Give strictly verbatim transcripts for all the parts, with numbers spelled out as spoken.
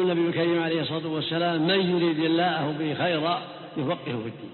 النبي الكريم عليه الصلاة والسلام: من يريد الله به خيرا يفقهه في الدين.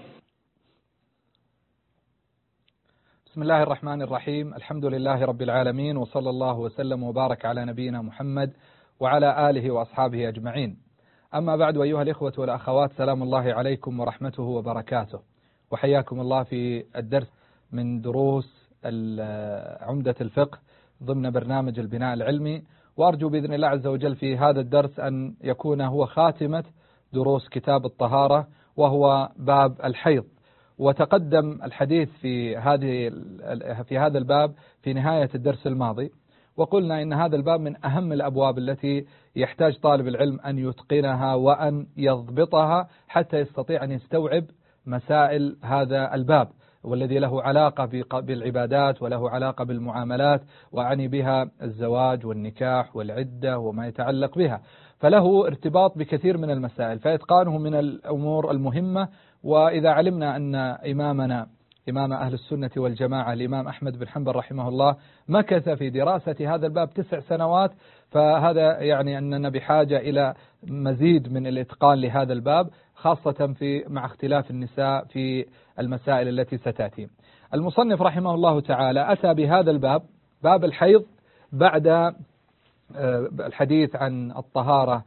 بسم الله الرحمن الرحيم. الحمد لله رب العالمين، وصلى الله وسلم وبارك على نبينا محمد وعلى آله وأصحابه أجمعين. أما بعد، أيها الإخوة والأخوات، سلام الله عليكم ورحمته وبركاته، وحياكم الله في الدرس من دروس عمدة الفقه ضمن برنامج البناء العلمي. وأرجو بإذن الله عز وجل في هذا الدرس أن يكون هو خاتمة دروس كتاب الطهارة، وهو باب الحيض. وتقدم الحديث في هذه في هذا الباب في نهاية الدرس الماضي، وقلنا إن هذا الباب من أهم الأبواب التي يحتاج طالب العلم أن يتقنها وأن يضبطها حتى يستطيع أن يستوعب مسائل هذا الباب، والذي له علاقة بالعبادات وله علاقة بالمعاملات، وأعني بها الزواج والنكاح والعدة وما يتعلق بها، فله ارتباط بكثير من المسائل، فإتقانه من الأمور المهمة. وإذا علمنا أن إمامنا إمام أهل السنة والجماعة الإمام أحمد بن حنبل رحمه الله مكث في دراسة هذا الباب تسع سنوات، فهذا يعني أننا بحاجة إلى مزيد من الإتقان لهذا الباب، خاصة في مع اختلاف النساء في المسائل التي ستأتي. المصنف رحمه الله تعالى أتى بهذا الباب، باب الحيض، بعد الحديث عن الطهارة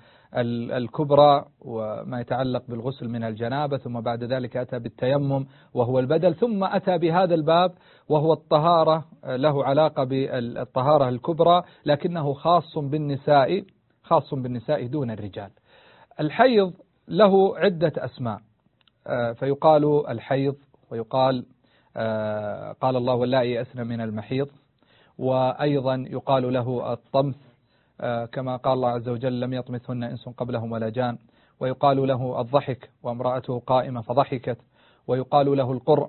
الكبرى وما يتعلق بالغسل من الجنابة، ثم بعد ذلك أتى بالتيمم وهو البدل، ثم أتى بهذا الباب وهو الطهارة، له علاقة بالطهارة الكبرى لكنه خاص بالنساء خاص بالنساء دون الرجال. الحيض له عدة أسماء، فيقال الحيض، ويقال قال الله: واللائي يئسن من المحيض، وأيضا يقال له الطمث كما قال الله عز وجل: لم يطمثهن إنس قبلهم ولا جان، ويقال له الضحك وامرأته قائمة فضحكت، ويقال له القرء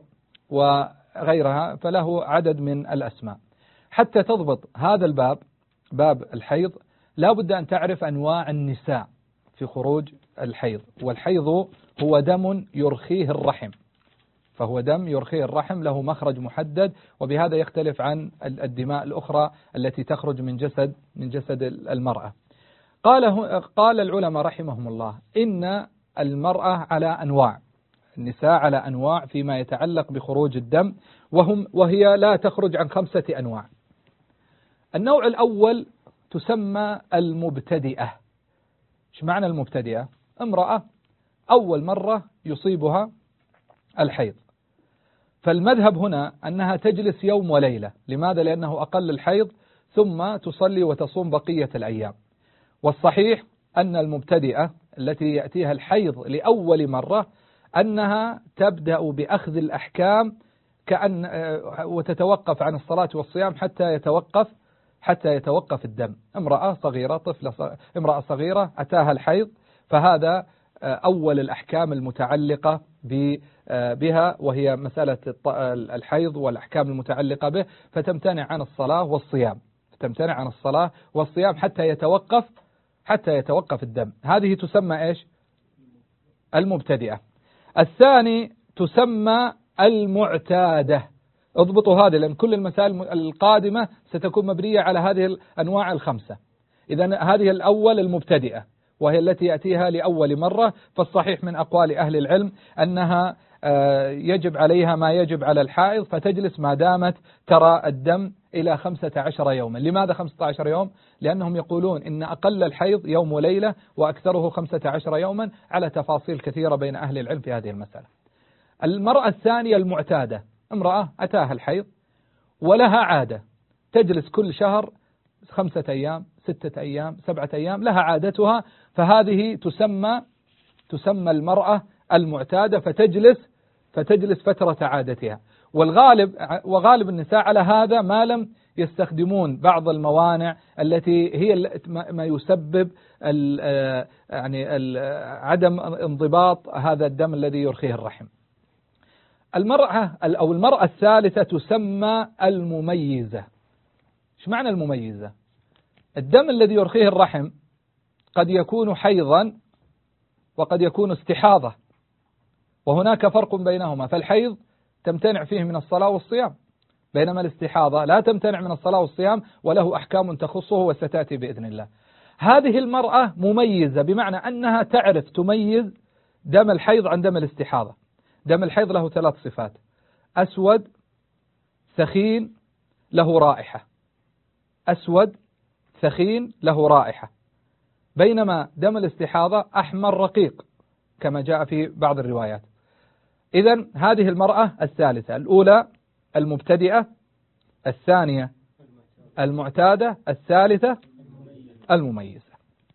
وغيرها، فله عدد من الأسماء. حتى تضبط هذا الباب، باب الحيض، لا بد أن تعرف أنواع النساء في خروج الحيض. والحيض هو دم يرخيه الرحم، فهو دم يرخيه الرحم، له مخرج محدد، وبهذا يختلف عن الدماء الأخرى التي تخرج من جسد من جسد المرأة. قال قال العلماء رحمهم الله إن المرأة على أنواع، النساء على أنواع فيما يتعلق بخروج الدم، وهم وهي لا تخرج عن خمسة أنواع. النوع الأول تسمى المبتدئة. ايش معنى المبتدئة؟ امرأة أول مرة يصيبها الحيض، فالمذهب هنا أنها تجلس يوم وليلة. لماذا؟ لأنه أقل الحيض، ثم تصلي وتصوم بقية الأيام. والصحيح أن المبتدئة التي يأتيها الحيض لأول مرة أنها تبدأ بأخذ الأحكام كأن وتتوقف عن الصلاة والصيام حتى يتوقف حتى يتوقف الدم. امرأة صغيرة طفلة امرأة صغيرة أتاها الحيض، فهذا أول الأحكام المتعلقة بها، وهي مسألة الحيض والأحكام المتعلقة به، فتمتنع عن الصلاة والصيام تمتنع عن الصلاة والصيام حتى يتوقف حتى يتوقف الدم. هذه تسمى إيش؟ المبتدئة. الثاني تسمى المعتادة. اضبطوا هذا، لأن كل المسائل القادمة ستكون مبنية على هذه الأنواع الخمسة. إذن هذه الأول المبتدئة، وهي التي يأتيها لأول مرة، فالصحيح من أقوال أهل العلم أنها يجب عليها ما يجب على الحائض، فتجلس ما دامت ترى الدم إلى خمسة عشر يوما. لماذا خمسة عشر يوم؟ لأنهم يقولون إن أقل الحيض يوم وليلة، وأكثره خمسة عشر يوما، على تفاصيل كثيرة بين أهل العلم في هذه المسألة. المرأة الثانية المعتادة، امرأة أتاها الحيض ولها عادة، تجلس كل شهر خمسة أيام ستة أيام سبعة أيام، لها عادتها، فهذه تسمى تسمى المرأة المعتادة، فتجلس فتجلس فترة عادتها. والغالب وغالب النساء على هذا ما لم يستخدمون بعض الموانع التي هي ما يسبب ال يعني ال عدم انضباط هذا الدم الذي يرخيه الرحم. المرأة أو المرأة الثالثة تسمى المميزة. ايش معنى المميزة؟ الدم الذي يرخيه الرحم قد يكون حيضا وقد يكون استحاضة، وهناك فرق بينهما. فالحيض تمتنع فيه من الصلاة والصيام، بينما الاستحاضة لا تمتنع من الصلاة والصيام وله أحكام تخصه وستأتي بإذن الله. هذه المرأة مميزة بمعنى أنها تعرف تميز دم الحيض عن دم الاستحاضة. دم الحيض له ثلاث صفات: أسود، ثخين، له رائحة. أسود، ثخين، له رائحة. بينما دم الاستحاضة أحمر رقيق كما جاء في بعض الروايات. إذن هذه المرأة الثالثة: الأولى المبتدئة، الثانية المعتادة، الثالثة المميزة.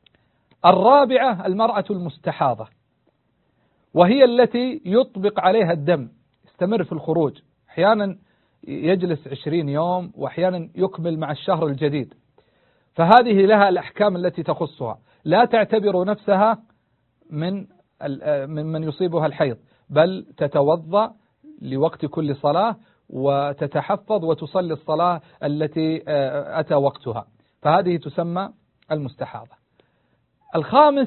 الرابعة المرأة المستحاضة، وهي التي يطبق عليها الدم، يستمر في الخروج، أحيانا يجلس عشرين يوم وأحيانا يكمل مع الشهر الجديد. فهذه لها الأحكام التي تخصها، لا تعتبر نفسها من من يصيبها الحيض، بل تتوضأ لوقت كل صلاة وتتحفظ وتصلي الصلاة التي أتى وقتها، فهذه تسمى المستحاضة. الخامس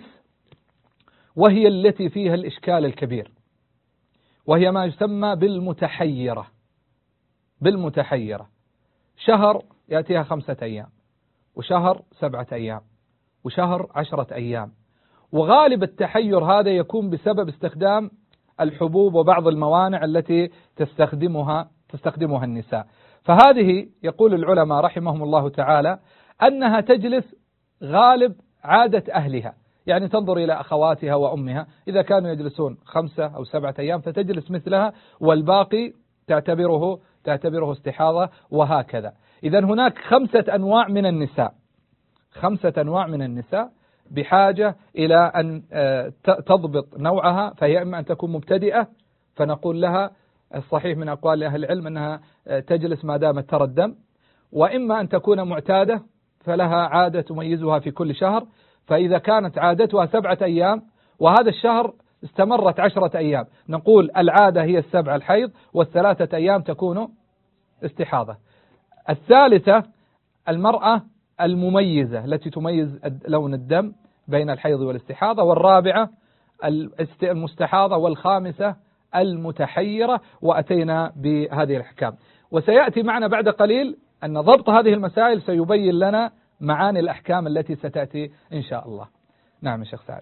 وهي التي فيها الإشكال الكبير، وهي ما يسمى بالمتحيرة. بالمتحيرة شهر يأتيها خمسة أيام، وشهر سبعة أيام، وشهر عشرة أيام. وغالب التحير هذا يكون بسبب استخدام الحبوب وبعض الموانع التي تستخدمها تستخدمها النساء. فهذه يقول العلماء رحمهم الله تعالى أنها تجلس غالب عادة أهلها، يعني تنظر إلى أخواتها وأمها، إذا كانوا يجلسون خمسة أو سبعة أيام فتجلس مثلها، والباقي تعتبره تعتبره استحاضة، وهكذا. إذن هناك خمسة أنواع من النساء، خمسة أنواع من النساء بحاجة إلى أن تضبط نوعها. فهي إما أن تكون مبتدئة، فنقول لها الصحيح من أقوال أهل العلم أنها تجلس ما دامت ترى الدم، وإما أن تكون معتادة فلها عادة تميزها في كل شهر. فإذا كانت عادتها سبعة أيام وهذا الشهر استمرت عشرة أيام، نقول العادة هي السبع الحيض، والثلاثة أيام تكون استحاضة. الثالثة المرأة المميزة التي تميز لون الدم بين الحيض والاستحاضة. والرابعة المستحاضة. والخامسة المتحيرة. وأتينا بهذه الأحكام، وسيأتي معنا بعد قليل أن ضبط هذه المسائل سيبين لنا معاني الأحكام التي ستأتي إن شاء الله. نعم يا شيخ سعد.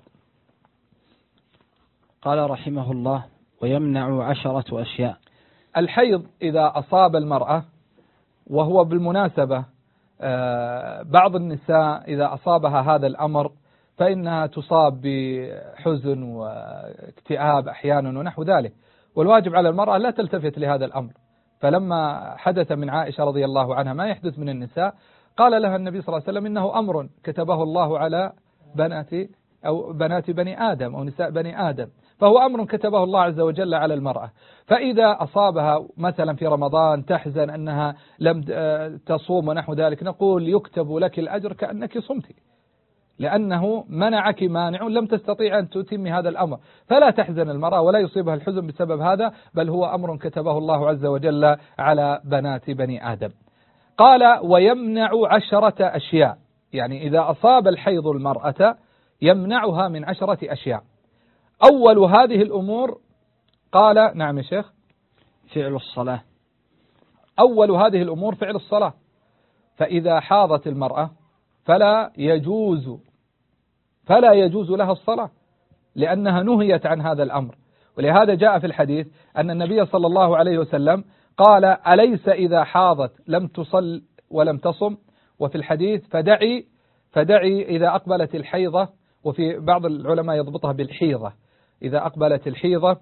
قال رحمه الله: ويمنع عشرة أشياء. الحيض إذا أصاب المرأة، وهو بالمناسبة بعض النساء إذا أصابها هذا الأمر فإنها تصاب بحزن واكتئاب أحيانا ونحو ذلك، والواجب على المرأة لا تلتفت لهذا الأمر. فلما حدث من عائشة رضي الله عنها ما يحدث من النساء، قال لها النبي صلى الله عليه وسلم: إنه أمر كتبه الله على بنات أو بنات بني آدم أو نساء بني آدم، فهو أمر كتبه الله عز وجل على المرأة. فإذا أصابها مثلا في رمضان تحزن أنها لم تصوم ونحو ذلك، نقول: يكتب لك الأجر كأنك صمتي، لأنه منعك مانع لم تستطيع أن تتم هذا الأمر. فلا تحزن المرأة ولا يصيبها الحزن بسبب هذا، بل هو أمر كتبه الله عز وجل على بنات بني آدم. قال: ويمنع عشرة أشياء، يعني إذا أصاب الحيض المرأة يمنعها من عشرة أشياء. أول هذه الأمور قال: نعم يا شيخ. فعل الصلاة. أول هذه الأمور فعل الصلاة. فإذا حاضت المرأة فلا يجوز فلا يجوز لها الصلاة، لأنها نهيت عن هذا الأمر. ولهذا جاء في الحديث أن النبي صلى الله عليه وسلم قال: أليس إذا حاضت لم تصل ولم تصم؟ وفي الحديث: فدعي فدعي إذا أقبلت الحيضة، وفي بعض العلماء يضبطها بالحيضة، إذا أقبلت الحيضة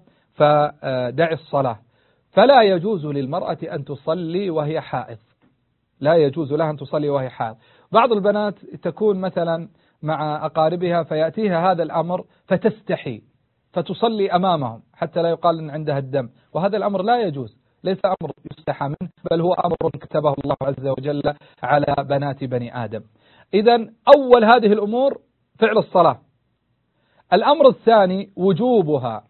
فدعي الصلاة. فلا يجوز للمرأة أن تصلي وهي حائض، لا يجوز لها أن تصلي وهي حائض. بعض البنات تكون مثلا مع أقاربها فيأتيها هذا الأمر فتستحي فتصلي أمامهم حتى لا يقال أن عندها الدم، وهذا الأمر لا يجوز، ليس أمر يستحى منه، بل هو أمر كتبه الله عز وجل على بنات بني آدم. إذن أول هذه الأمور فعل الصلاة. الأمر الثاني وجوبها،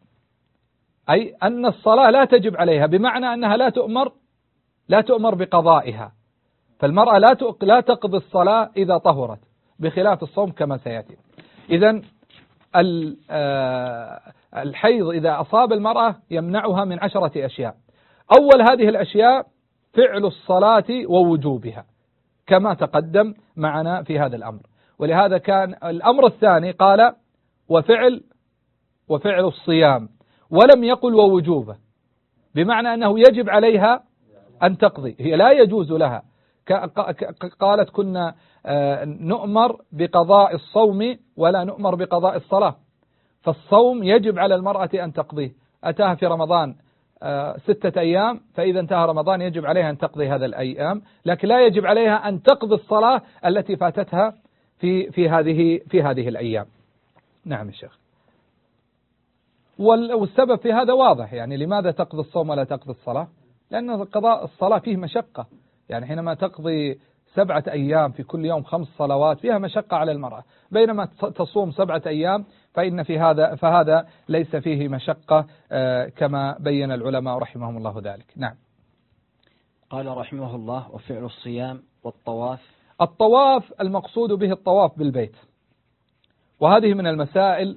أي أن الصلاة لا تجب عليها، بمعنى أنها لا تؤمر لا تؤمر بقضائها. فالمرأة لا لا تقضي الصلاة إذا طهرت، بخلاف الصوم كما سيأتي. إذن الحيض إذا أصاب المرأة يمنعها من عشرة أشياء. أول هذه الأشياء فعل الصلاة ووجوبها كما تقدم معنا في هذا الأمر. ولهذا كان الأمر الثاني قال وفعل وفعل الصيام، ولم يقل ووجوبه، بمعنى أنه يجب عليها أن تقضي، هي لا يجوز لها. قالت كنا نؤمر بقضاء الصوم ولا نؤمر بقضاء الصلاة، فالصوم يجب على المرأة أن تقضيه، أتاها في رمضان ستة أيام، فإذا انتهى رمضان يجب عليها أن تقضي هذا الأيام، لكن لا يجب عليها أن تقضي الصلاة التي فاتتها في في هذه في هذه الأيام. نعم يا شيخ. والسبب في هذا واضح، يعني لماذا تقضي الصوم ولا تقضي الصلاة؟ لأن قضاء الصلاة فيه مشقة، يعني حينما تقضي سبعة أيام في كل يوم خمس صلوات فيها مشقة على المرأة، بينما تصوم سبعة أيام فإن في هذا فهذا ليس فيه مشقة كما بين العلماء رحمهم الله ذلك. نعم. قال رحمه الله وفعل الصيام والطواف. الطواف المقصود به الطواف بالبيت، وهذه من المسائل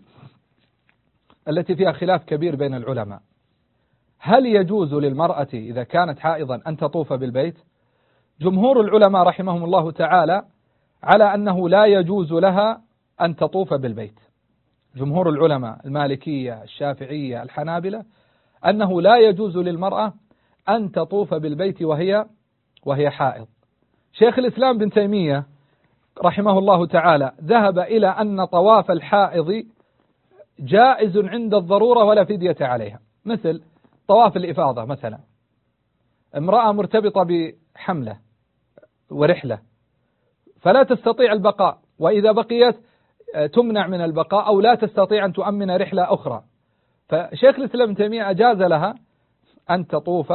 التي فيها خلاف كبير بين العلماء. هل يجوز للمرأة إذا كانت حائضا أن تطوف بالبيت؟ جمهور العلماء رحمهم الله تعالى على أنه لا يجوز لها أن تطوف بالبيت. جمهور العلماء المالكية الشافعية الحنابلة أنه لا يجوز للمرأة أن تطوف بالبيت وهي وهي حائض. شيخ الإسلام بن تيمية رحمه الله تعالى ذهب إلى أن طواف الحائض جائز عند الضرورة ولا فدية عليها، مثل طواف الإفاضة مثلا، امرأة مرتبطة بحملة ورحلة فلا تستطيع البقاء، وإذا بقيت تمنع من البقاء أو لا تستطيع أن تؤمن رحلة أخرى، فشيخ الإسلام ابن تيمية أجاز لها أن تطوف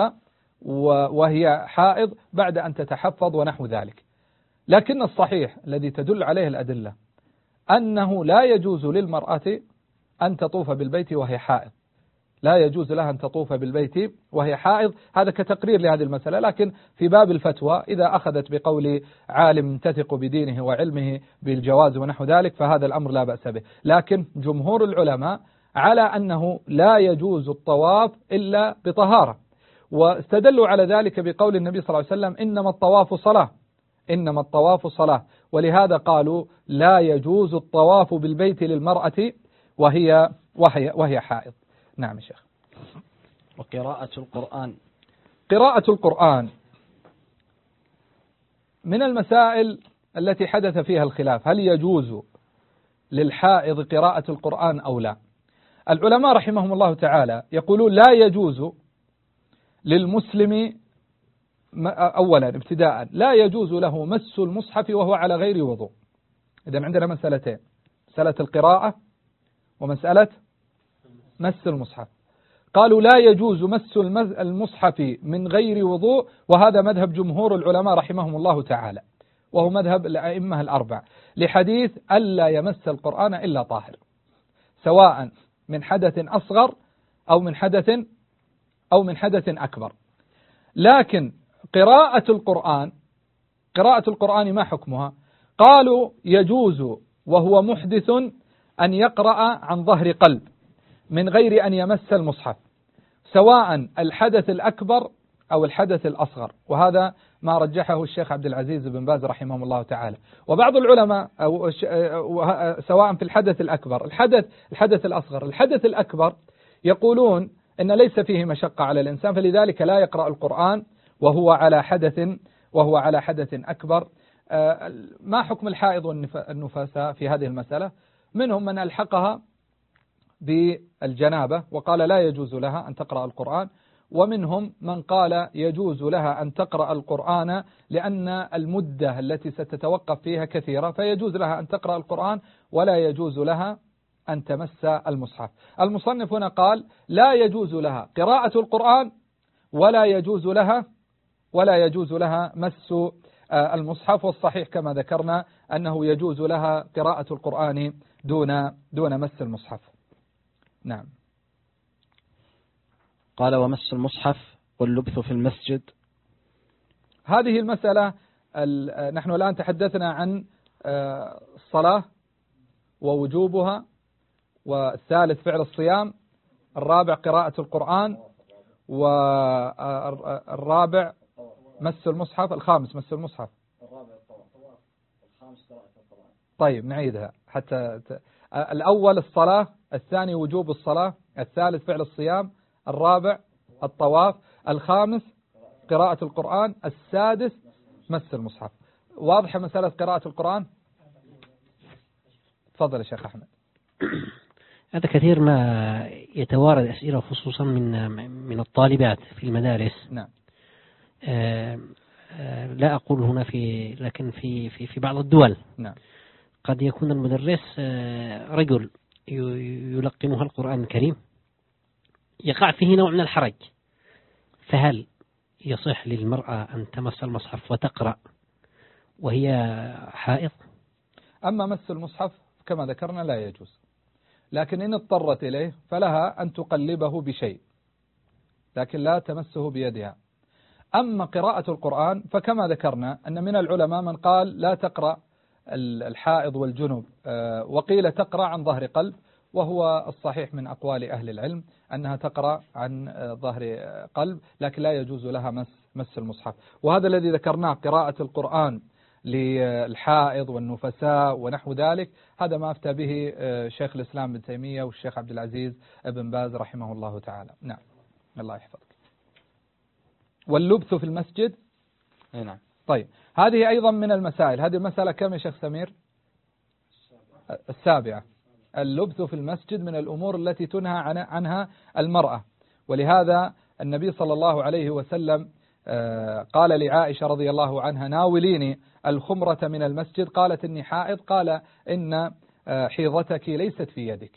وهي حائض بعد أن تتحفظ ونحو ذلك. لكن الصحيح الذي تدل عليه الأدلة أنه لا يجوز للمرأة أن تطوف بالبيت وهي حائض، لا يجوز لها أن تطوف بالبيت وهي حائض، هذا كتقرير لهذه المسألة. لكن في باب الفتوى إذا أخذت بقول عالم تثق بدينه وعلمه بالجواز ونحو ذلك فهذا الأمر لا بأس به، لكن جمهور العلماء على أنه لا يجوز الطواف إلا بطهارة، واستدلوا على ذلك بقول النبي صلى الله عليه وسلم إنما الطواف صلاة، إنما الطواف صلاة، ولهذا قالوا لا يجوز الطواف بالبيت للمرأة وهي وهي وهي حائض. نعم يا شيخ. وقراءة القرآن. قراءة القرآن من المسائل التي حدث فيها الخلاف، هل يجوز للحائض قراءة القرآن أو لا؟ العلماء رحمهم الله تعالى يقولون لا يجوز للمسلم أولا ابتداء لا يجوز له مس المصحف وهو على غير وضوء. إذن عندنا مسألتين، مسألة القراءة ومسألة مس المصحف. قالوا لا يجوز مس المصحف من غير وضوء، وهذا مذهب جمهور العلماء رحمهم الله تعالى، وهو مذهب الأئمة الأربع، لحديث ألا يمس القرآن إلا طاهر، سواء من حدث أصغر أو من حدث أو من حدث أكبر. لكن قراءة القرآن قراءة القرآن ما حكمها؟ قالوا يجوز وهو محدث أن يقرأ عن ظهر قلب من غير أن يمس المصحف، سواء الحدث الأكبر أو الحدث الأصغر، وهذا ما رجحه الشيخ عبد العزيز بن باز رحمه الله تعالى. وبعض العلماء أو سواء في الحدث الأكبر الحدث الحدث الأصغر الحدث الأكبر يقولون إن ليس فيه مشقة على الإنسان، فلذلك لا يقرأ القرآن وهو على حدث وهو على حدث أكبر. ما حكم الحائض والنفساء في هذه المسألة؟ منهم من ألحقها بالجنابة وقال لا يجوز لها أن تقرأ القرآن، ومنهم من قال يجوز لها أن تقرأ القرآن لأن المدة التي ستتوقف فيها كثيرة، فيجوز لها أن تقرأ القرآن ولا يجوز لها أن تمس المصحف. المصنف هنا قال لا يجوز لها قراءة القرآن ولا يجوز لها ولا يجوز لها مس المصحف، والصحيح كما ذكرنا أنه يجوز لها قراءة القرآن دون دون مس المصحف. نعم. قال ومس المصحف واللبث في المسجد. هذه المسألة نحن الآن تحدثنا عن الصلاة ووجوبها، والثالث فعل الصيام، الرابع قراءة القرآن، والرابع مس المصحف، الخامس مس المصحف، الرابع الطواف، الخامس قراءة القرآن. طيب نعيدها حتى ت... الأول الصلاة، الثاني وجوب الصلاة، الثالث فعل الصيام، الرابع الطواف، الخامس قراءة القرآن، السادس مس المصحف. واضحة مسألة قراءة القرآن؟ تفضل يا شيخ أحمد. هذا كثير ما يتوارد أسئلة خصوصا من من الطالبات في المدارس. نعم. آه آه لا أقول هنا في لكن في في في بعض الدول. نعم. قد يكون المدرس آه رجل يلقنها القرآن الكريم، يقع فيه نوع من الحرج، فهل يصح للمرأة أن تمس المصحف وتقرأ وهي حائض؟ أما مس المصحف كما ذكرنا لا يجوز، لكن إن اضطرت إليه فلها أن تقلبه بشيء، لكن لا تمسه بيدها. أما قراءة القرآن فكما ذكرنا أن من العلماء من قال لا تقرأ الحائض والجنب، وقيل تقرأ عن ظهر قلب، وهو الصحيح من أقوال أهل العلم أنها تقرأ عن ظهر قلب، لكن لا يجوز لها مس مس المصحف. وهذا الذي ذكرناه قراءة القرآن للحائض والنفساء ونحو ذلك، هذا ما أفتى به شيخ الإسلام ابن تيمية والشيخ عبد العزيز ابن باز رحمه الله تعالى. نعم الله يحفظك. واللبث في المسجد. نعم. طيب هذه أيضا من المسائل. هذه المسألة كم يا شيخ سمير؟ السابعة. اللبث في المسجد من الأمور التي تنهى عنها المرأة، ولهذا النبي صلى الله عليه وسلم قال لعائشة رضي الله عنها ناوليني الخمرة من المسجد، قالت إني حائض، قال إن حيضتك ليست في يدك.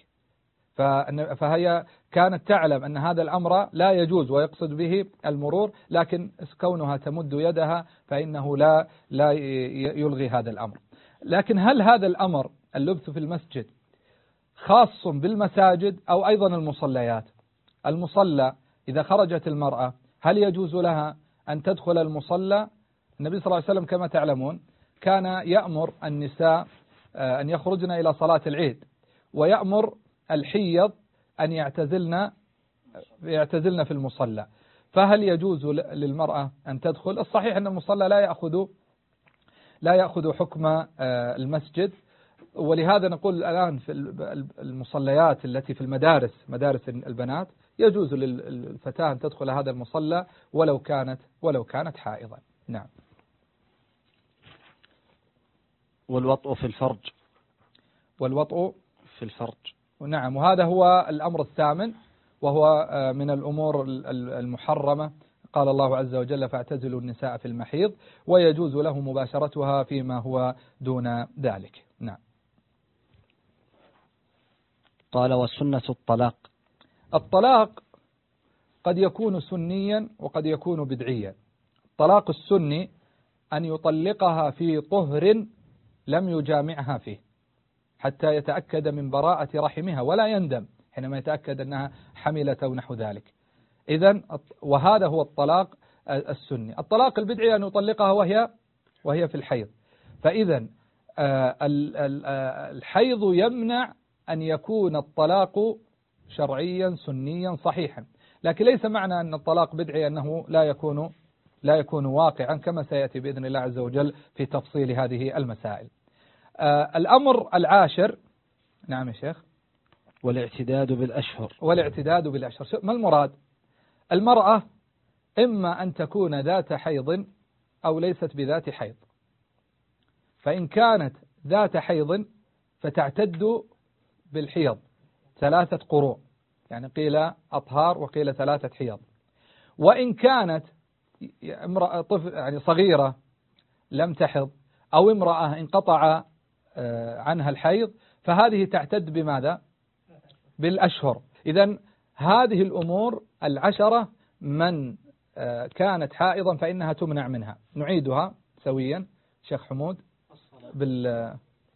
فهي كانت تعلم أن هذا الأمر لا يجوز ويقصد به المرور، لكن كونها تمد يدها فإنه لا لا يلغي هذا الأمر. لكن هل هذا الأمر اللبث في المسجد خاص بالمساجد أو أيضا المصليات؟ المصلى إذا خرجت المرأة هل يجوز لها أن تدخل المصلى؟ النبي صلى الله عليه وسلم كما تعلمون كان يأمر النساء أن يخرجن إلى صلاة العيد، ويأمر الحيض أن يعتزلن يعتزلن في المصلى. فهل يجوز للمرأة أن تدخل؟ الصحيح أن المصلى لا يأخذ لا يأخذ حكم المسجد، ولهذا نقول الآن في المصليات التي في المدارس، مدارس البنات، يجوز للفتاة أن تدخل هذا المصلى ولو كانت ولو كانت حائضا. نعم. والوطء في الفرج. والوطء في الفرج. نعم. وهذا هو الأمر الثامن، وهو من الأمور المحرمة. قال الله عز وجل فاعتزلوا النساء في المحيض، ويجوز له مباشرتها فيما هو دون ذلك. نعم. قال والسنة الطلاق. الطلاق قد يكون سنيا وقد يكون بدعيا. الطلاق السني أن يطلقها في طهر لم يجامعها فيه حتى يتأكد من براءة رحمها ولا يندم حينما يتأكد أنها حملت أو نحو ذلك. إذن وهذا هو الطلاق السني. الطلاق البدعي أن يطلقها وهي وهي في الحيض. فإذا الحيض يمنع أن يكون الطلاق شرعيا سنيا صحيحا، لكن ليس معنى أن الطلاق بدعي أنه لا يكون لا يكون واقعا، كما سيأتي بإذن الله عز وجل في تفصيل هذه المسائل. الأمر العاشر. نعم يا شيخ. والاعتداد بالأشهر. والاعتداد بالأشهر. ما المراد؟ المرأة إما أن تكون ذات حيض أو ليست بذات حيض، فإن كانت ذات حيض فتعتد بالحيض ثلاثة قروء، يعني قيل أطهار وقيل ثلاثة حيض. وإن كانت امرأة طفل يعني صغيرة لم تحض، أو امرأة انقطع عنها الحيض، فهذه تعتد بماذا؟ بالأشهر. إذن هذه الأمور العشرة من كانت حائضا فإنها تمنع منها. نعيدها سويا شيخ حمود. بالصلاة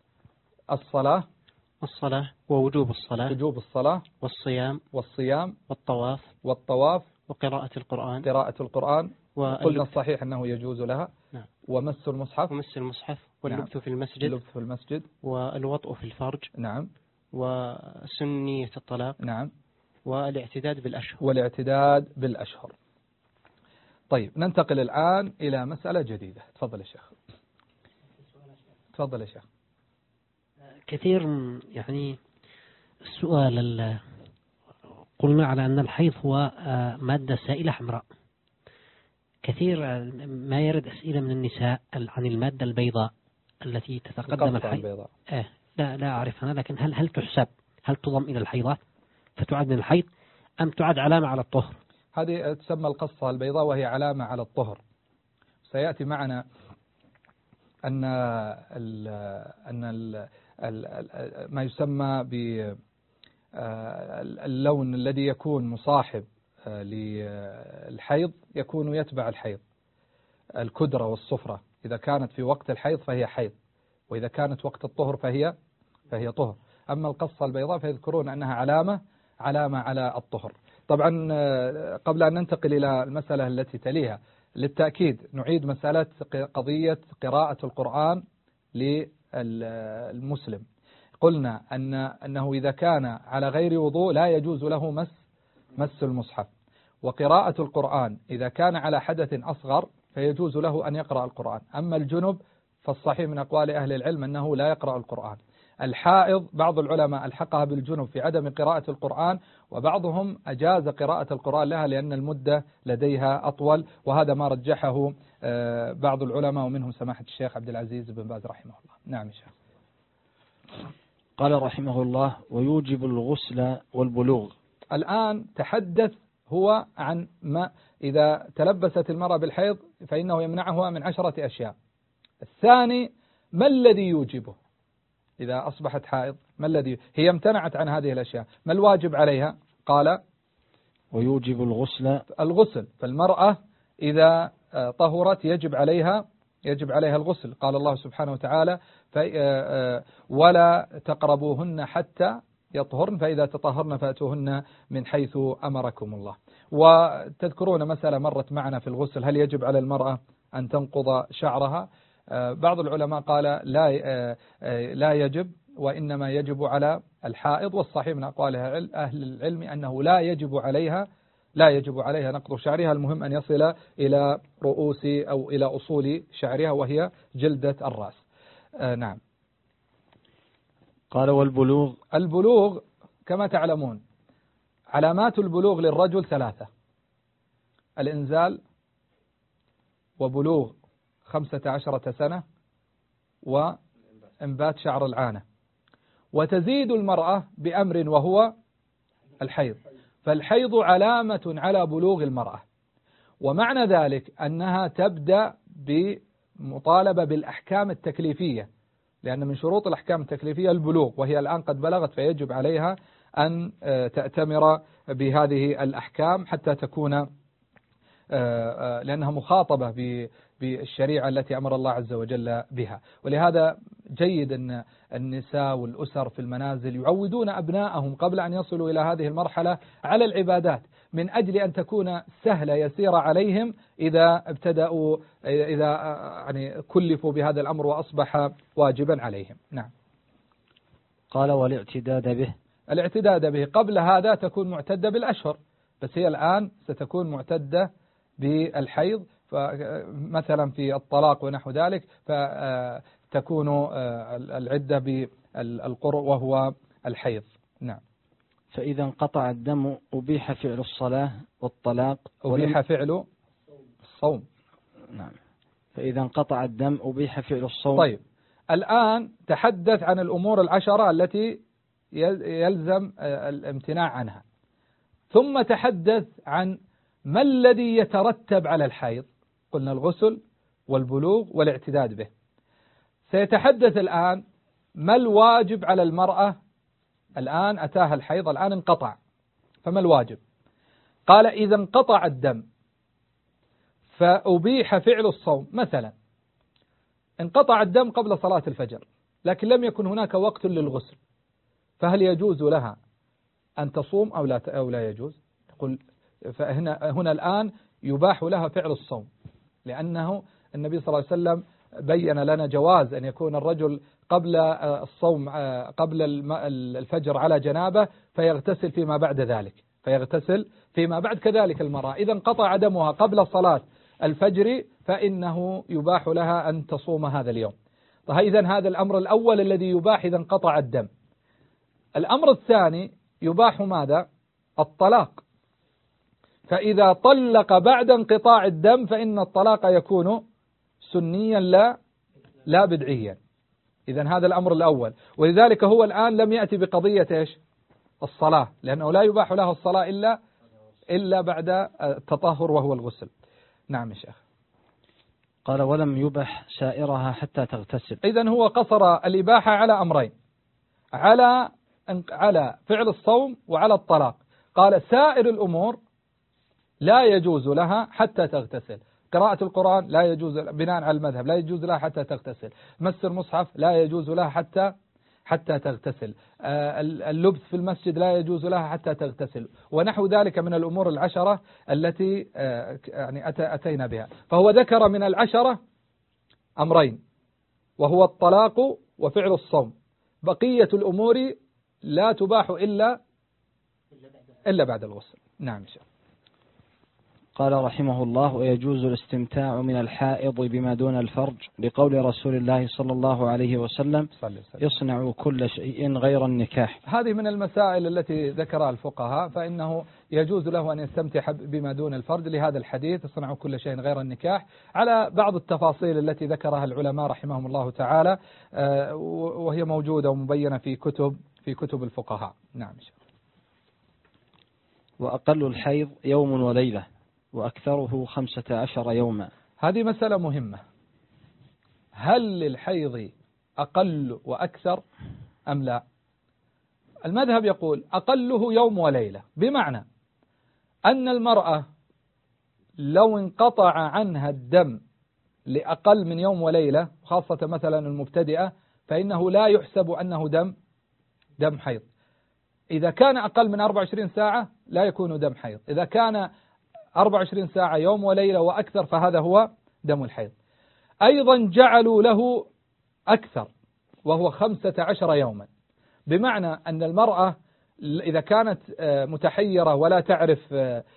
الصلاة ووجوب الصلاة وجوب الصلاة والصيام والصيام والطواف والطواف وقراءة القرآن قراءة القرآن قلنا الصحيح أنه يجوز لها. نعم. ومس المصحف ومس المصحف واللبث نعم. في المسجد اللبث في المسجد والوطء في الفرج. نعم. وسنية الطلاق. نعم. والاعتداد بالأشهر. والاعتداد بالأشهر. طيب ننتقل الآن إلى مسألة جديدة. تفضل يا شيخ. تفضل يا شيخ. كثير يعني السؤال، قلنا على أن الحيض هو مادة سائلة حمراء، كثير ما يرد أسئلة من النساء عن المادة البيضاء التي تتقدم الحيض. آه لا لا أعرفها، لكن هل هل تحسب، هل تضم إلى الحيضات فتعد من الحيض أم تعد علامة على الطهر؟ هذه تسمى القصة البيضاء وهي علامة على الطهر. سيأتي معنا أن ال أن ال ال ما يسمى باللون الذي يكون مصاحب للحيض يكون يتبع الحيض، الكدرة والصفرة، إذا كانت في وقت الحيض فهي حيض، وإذا كانت وقت الطهر فهي فهي طهر. أما القصة البيضاء فيذكرون أنها علامة علامة على الطهر. طبعا قبل أن ننتقل إلى المسألة التي تليها للتأكيد نعيد مسألة قضية قراءة القرآن للمسلم. قلنا أن أنه إذا كان على غير وضوء لا يجوز له مس مس المصحف، وقراءة القرآن إذا كان على حدث أصغر فيجوز له أن يقرأ القرآن. أما الجنب فالصحيح من أقوال أهل العلم أنه لا يقرأ القرآن. الحائض بعض العلماء ألحقها بالجنب في عدم قراءة القرآن، وبعضهم أجاز قراءة القرآن لها لأن المدة لديها أطول، وهذا ما رجحه بعض العلماء ومنهم سماحة الشيخ عبد العزيز بن باز رحمه الله. نعم شيخ. قال رحمه الله: ويوجب الغسل والبلوغ. الآن تحدث هو عن ما إذا تلبست المرأة بالحيض فإنه يمنعها من عشرة أشياء. الثاني ما الذي يوجبه إذا أصبحت حائض؟ ما الذي هي امتنعت عن هذه الأشياء، ما الواجب عليها؟ قال ويوجب الغسل. الغسل، فالمرأة إذا طهرت يجب عليها يجب عليها الغسل. قال الله سبحانه وتعالى: ولا تقربوهن حتى يطهرن فإذا تطهرن فأتوهن من حيث أمركم الله. وتذكرون مسألة مرت معنا في الغسل، هل يجب على المرأة أن تنقض شعرها؟ بعض العلماء قال لا لا يجب، وإنما يجب على الحائض، والصحيح من أقوال أهل العلم أنه لا يجب عليها لا يجب عليها نقض شعرها، المهم أن يصل إلى رؤوس أو إلى أصول شعرها وهي جلدة الرأس. نعم. قال والبلوغ. البلوغ كما تعلمون علامات البلوغ للرجل ثلاثة: الإنزال، وبلوغ خمسة عشرة سنة، وإنبات شعر العانة. وتزيد المرأة بأمر وهو الحيض، فالحيض علامة على بلوغ المرأة، ومعنى ذلك أنها تبدأ بمطالبة بالأحكام التكليفية، لأن من شروط الأحكام التكليفية البلوغ، وهي الآن قد بلغت فيجب عليها أن تأتمر بهذه الأحكام حتى تكون، لأنها مخاطبة بالشريعة التي أمر الله عز وجل بها. ولهذا جيد أن النساء والأسر في المنازل يعودون أبناءهم قبل أن يصلوا إلى هذه المرحلة على العبادات، من أجل أن تكون سهلة يسيرة عليهم إذا ابتدأوا إذا يعني كلفوا بهذا الأمر وأصبح واجبا عليهم. نعم. قال والاعتداد به. الاعتداد به قبل هذا تكون معتدة بالأشهر، بس هي الآن ستكون معتدة بالحيض، فمثلا في الطلاق ونحو ذلك فتكون العدة بالقرء وهو الحيض. نعم. فإذا انقطع الدم أبيح فعل الصلاة والطلاق. أبيح فعل الصوم. نعم. فإذا انقطع الدم أبيح فعل الصوم. طيب، الآن تحدث عن الأمور العشرة التي يلزم الامتناع عنها، ثم تحدث عن ما الذي يترتب على الحيض. قلنا الغسل والبلوغ والاعتداد به. سيتحدث الآن ما الواجب على المرأة. الآن أتاها الحيض، الآن انقطع، فما الواجب؟ قال إذا انقطع الدم فأبيح فعل الصوم. مثلا انقطع الدم قبل صلاة الفجر لكن لم يكن هناك وقت للغسل، فهل يجوز لها أن تصوم أو لا أو لا يجوز؟ يقول فهنا هنا الآن يباح لها فعل الصوم، لأنه النبي صلى الله عليه وسلم بين لنا جواز أن يكون الرجل قبل الصوم قبل الفجر على جنابه فيغتسل فيما بعد ذلك فيغتسل فيما بعد كذلك المرأة إذا انقطع دمها قبل صلاة الفجر فإنه يباح لها أن تصوم هذا اليوم. إذن هذا الأمر الأول الذي يباح إذا انقطع الدم. الأمر الثاني يباح ماذا؟ الطلاق. فإذا طلق بعد انقطاع الدم فإن الطلاق يكون سنيا لا لا بدعيا. إذن هذا الأمر الأول، ولذلك هو الآن لم يأتي بقضية إيش؟ الصلاة، لأنه لا يباح له الصلاة إلا إلا بعد التطهر وهو الغسل. نعم يا شيخ. قال ولم يبح سائرها حتى تغتسل. إذن هو قصر الإباحة على أمرين، على على فعل الصوم وعلى الطلاق. قال سائر الأمور لا يجوز لها حتى تغتسل. قراءة القرآن لا يجوز بناء على المذهب، لا يجوز لها حتى تغتسل. مس المصحف لا يجوز لها حتى حتى تغتسل. اللبس في المسجد لا يجوز لها حتى تغتسل، ونحو ذلك من الأمور العشرة التي يعني أتينا بها. فهو ذكر من العشرة أمرين، وهو الطلاق وفعل الصوم. بقية الأمور لا تباح إلا إلا بعد الغسل. نعم شاء. قال رحمه الله ويجوز الاستمتاع من الحائض بما دون الفرج لقول رسول الله صلى الله عليه وسلم يصنع كل شيء غير النكاح. هذه من المسائل التي ذكرها الفقهاء، فإنه يجوز له أن يستمتع بما دون الفرج لهذا الحديث يصنع كل شيء غير النكاح، على بعض التفاصيل التي ذكرها العلماء رحمهم الله تعالى، وهي موجودة ومبينة في كتب في كتب الفقهاء. نعم. وأقل الحيض يوم وليلة وأكثره خمسة عشر يوما. هذه مسألة مهمة. هل للحيض أقل وأكثر أم لا؟ المذهب يقول أقله يوم وليلة، بمعنى أن المرأة لو انقطع عنها الدم لأقل من يوم وليلة، خاصة مثلا المبتدئة، فإنه لا يحسب أنه دم دم حيض. إذا كان أقل من أربع وعشرين ساعة لا يكون دم حيض، إذا كان أربع وعشرين ساعة يوم وليلة وأكثر فهذا هو دم الحيض. أيضا جعلوا له أكثر وهو خمسة عشر يوما، بمعنى أن المرأة إذا كانت متحيرة ولا تعرف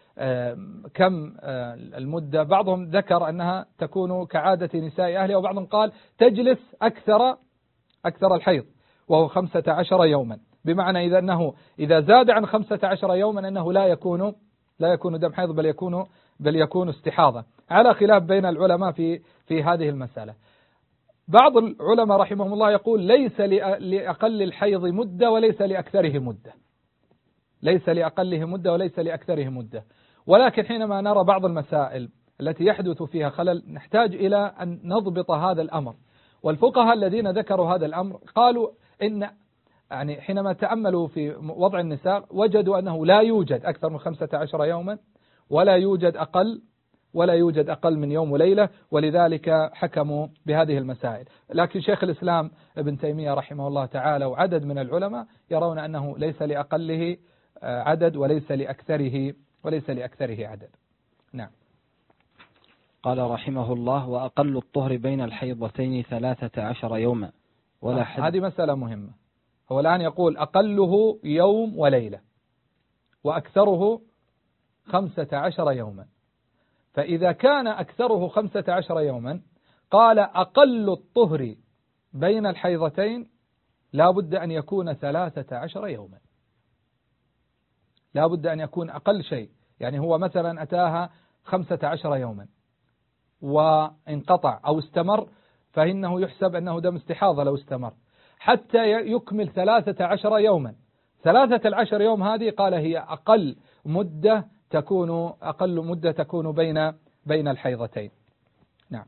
كم المدة، بعضهم ذكر أنها تكون كعادة نساء أهلها، وبعضهم قال تجلس أكثر أكثر الحيض وهو خمسة عشر يوما، بمعنى إذا أنه إذا زاد عن خمسة عشر يوما أنه لا يكون لا يكون دم حيض بل يكون بل يكون استحاضة، على خلاف بين العلماء في في هذه المسألة. بعض العلماء رحمهم الله يقول ليس لأقل الحيض مدة وليس لأكثره مدة، ليس لأقله مدة وليس لأكثره مدة، ولكن حينما نرى بعض المسائل التي يحدث فيها خلل نحتاج إلى أن نضبط هذا الأمر. والفقهاء الذين ذكروا هذا الأمر قالوا إن يعني حينما تأملوا في وضع النساء وجدوا أنه لا يوجد أكثر من خمسة عشر يوما ولا يوجد أقل ولا يوجد أقل من يوم وليلة، ولذلك حكموا بهذه المسائل. لكن شيخ الإسلام ابن تيمية رحمه الله تعالى وعدد من العلماء يرون أنه ليس لأقله عدد وليس لأكثره وليس لأكثره عدد. نعم. قال رحمه الله وأقل الطهر بين الحيضتين ثلاثة عشر يوما ولا حد. هذه مسألة مهمة. هو الآن يقول أقله يوم وليلة وأكثره خمسة عشر يوما، فإذا كان أكثره خمسة عشر يوما قال أقل الطهر بين الحيضتين لا بد أن يكون ثلاثة عشر يوما، لا بد أن يكون أقل شيء. يعني هو مثلا أتاها خمسة عشر يوما وانقطع أو استمر فإنه يحسب أنه دم استحاضة لو استمر حتى يكمل ثلاثة عشر يوما. ثلاثة العشر يوم هذه قال هي أقل مدة تكون أقل مدة تكون بين بين الحيضتين. نعم.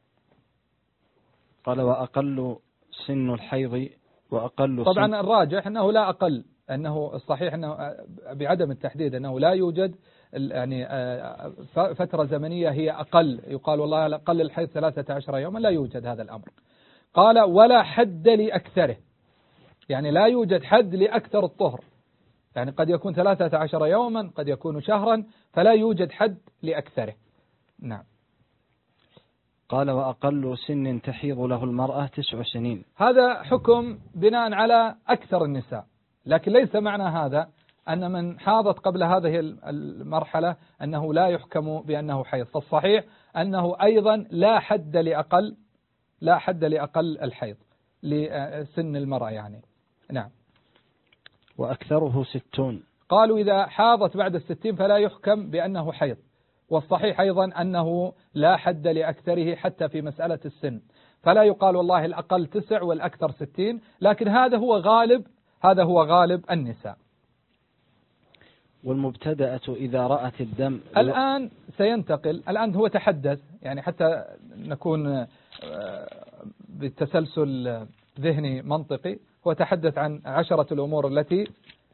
قال وأقل سن الحيض وأقل طبعا سن الراجح أنه لا أقل، أنه الصحيح أنه بعدم التحديد أنه لا يوجد يعني فترة زمنية هي أقل، يقال والله أقل الحيض ثلاثة عشر يوما، لا يوجد هذا الأمر. قال ولا حد لأكثره، يعني لا يوجد حد لأكثر الطهر، يعني قد يكون ثلاثة عشر يوما قد يكون شهرا، فلا يوجد حد لأكثره. نعم. قال وأقل سن تحيض له المرأة تسع سنين. هذا حكم بناء على أكثر النساء، لكن ليس معنى هذا أن من حاضت قبل هذه المرحلة أنه لا يحكم بأنه حيض، فالصحيح أنه أيضا لا حد لأقل لا حد لأقل الحيض لسن المرأة يعني. نعم. وأكثره ستون. قالوا إذا حاضت بعد الستين فلا يحكم بأنه حيض، والصحيح أيضا أنه لا حد لأكثره حتى في مسألة السن، فلا يقال والله الأقل تسع والأكثر ستين، لكن هذا هو غالب هذا هو غالب النساء. والمبتدأة إذا رأت الدم. الآن سينتقل، الآن هو تحدث يعني حتى نكون بالتسلسل ذهني منطقي، هو تحدث عن عشرة الأمور التي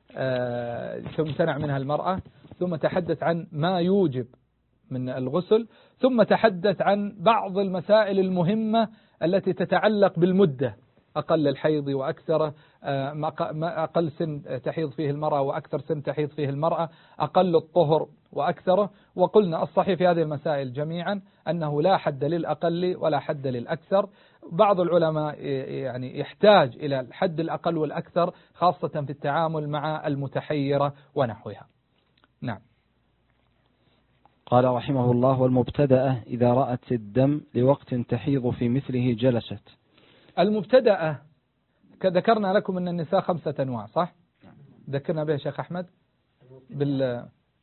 تمتنع منها المرأة، ثم تحدث عن ما يوجب من الغسل، ثم تحدث عن بعض المسائل المهمة التي تتعلق بالمدة، أقل الحيض وأكثره، أقل سن تحيض فيه المرأة وأكثر سن تحيض فيه المرأة، أقل الطهر وأكثره. وقلنا الصحيح في هذه المسائل جميعا أنه لا حد للأقل ولا حد للأكثر. بعض العلماء يعني يحتاج إلى الحد الأقل والأكثر خاصة في التعامل مع المتحيرة ونحوها. نعم. قال رحمه الله: والمبتدأة إذا رأت الدم لوقت تحيض في مثله جلست. المبتدأة ذكرنا لكم أن النساء خمسة أنواع، صح؟ ذكرنا به شيخ أحمد بال